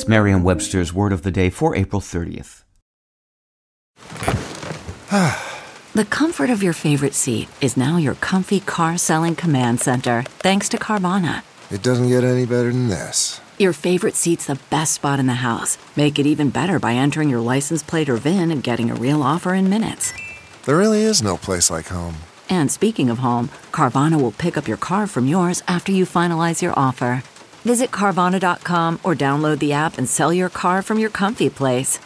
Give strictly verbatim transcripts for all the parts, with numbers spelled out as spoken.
It's Merriam-Webster's Word of the Day for April thirtieth. The comfort of your favorite seat is now your comfy car-selling command center, thanks to Carvana. It doesn't get any better than this. Your favorite seat's the best spot in the house. Make it even better by entering your license plate or V I N and getting a real offer in minutes. There really is no place like home. And speaking of home, Carvana will pick up your car from yours after you finalize your offer. Visit Carvana dot com or download the app and sell your car from your comfy place.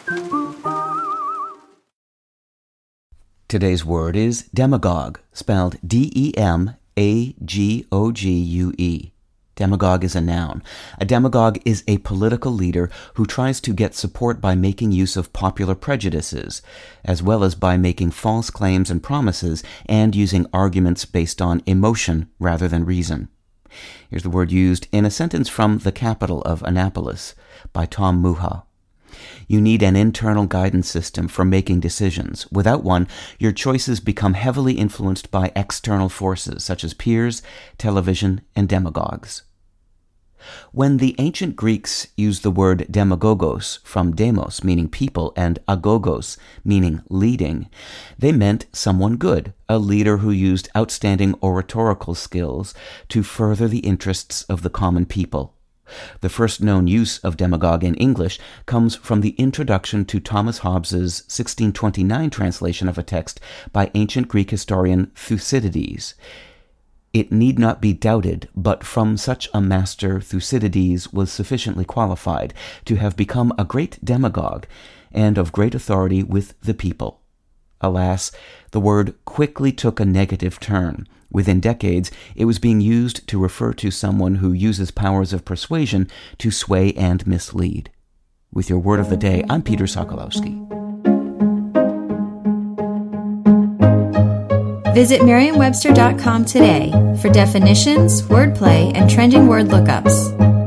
Today's word is demagogue, spelled D E M A G O G U E. Demagogue is a noun. A demagogue is a political leader who tries to get support by making use of popular prejudices, as well as by making false claims and promises and using arguments based on emotion rather than reason. Here's the word used in a sentence from The Capital of Annapolis by Tom Muha. You need an internal guidance system for making decisions. Without one, your choices become heavily influenced by external forces such as peers, television, and demagogues. When the ancient Greeks used the word demagogos, from demos, meaning people, and agogos, meaning leading, they meant someone good, a leader who used outstanding oratorical skills to further the interests of the common people. The first known use of demagogue in English comes from the introduction to Thomas Hobbes's sixteen twenty-nine translation of a text by ancient Greek historian Thucydides. It need not be doubted, but from such a master Thucydides was sufficiently qualified to have become a great demagogue and of great authority with the people. Alas, the word quickly took a negative turn. Within decades, it was being used to refer to someone who uses powers of persuasion to sway and mislead. With your Word of the Day, I'm Peter Sokolowski. Visit Merriam Webster dot com today for definitions, wordplay, and trending word lookups.